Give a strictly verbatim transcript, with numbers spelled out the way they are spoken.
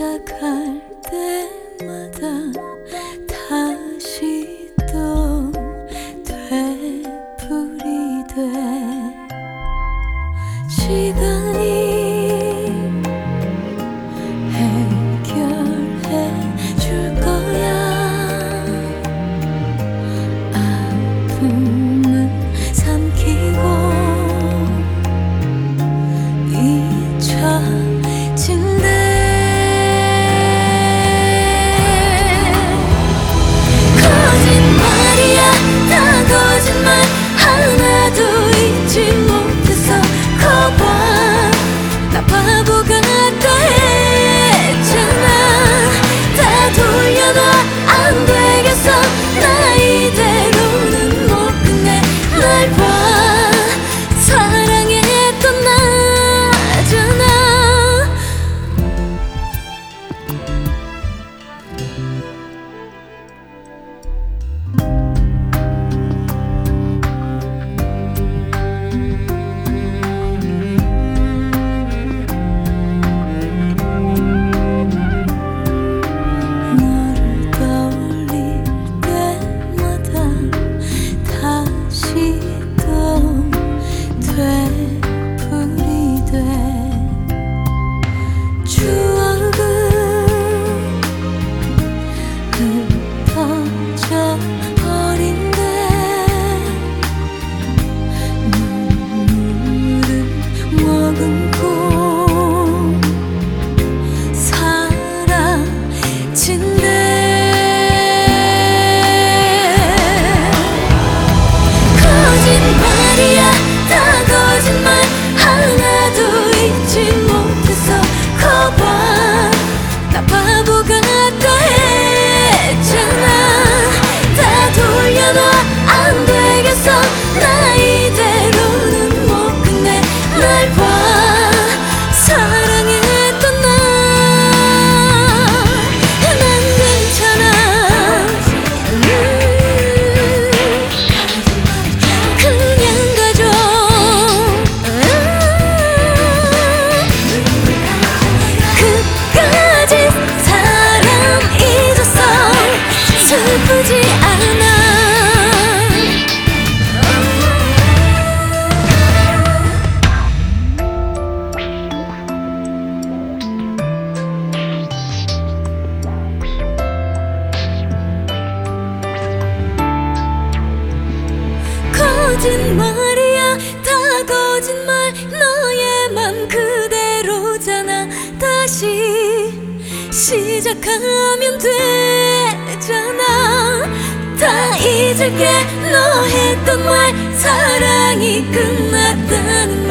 시작할 때마다 다시 또 되풀이돼. 시간이 해결해 줄 거야. 아픔은 삼키고 잊혀진대. 거짓말이야, 다 거짓말. 하나도 잊지 못해서 거봐. 나 바보 같다 했잖아. 다 돌려놔, 안 되겠어. 나 이대로는 못 끝내. 날 봐, 사랑했던 나잖아. 너를 떠올릴 때마다 다시 또 되풀이돼. 추억은 흩어져 버린대. 눈물을 머금고 사라진대. 거짓말이야, 다 거짓말. 하나도 잊지 못해서 거봐. 나 바보 같다 했잖아. 다 돌려놔, 안 되겠어. 나 이대로는 못 끝내. 날 봐, 사랑했던 나. 난 괜찮아. 음, 그냥 가줘. 끝까지 사랑 잊었어. 슬프지 않아. 거짓말이야, 다 거짓말. 너의 맘 그대로잖아. 다시 시작하면 되잖아. 다 잊을게. 너 했던 말, 사랑이 끝났다는